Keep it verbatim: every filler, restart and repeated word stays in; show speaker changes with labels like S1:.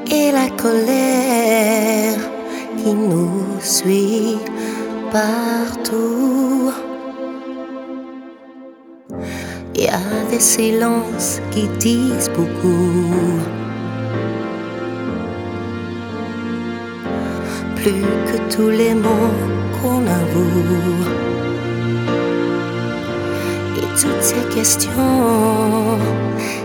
S1: et la colère qui nous suit partout. Il y a des silences qui disent beaucoup, plus que tous les mots qu'on avoue. Et toutes ces questions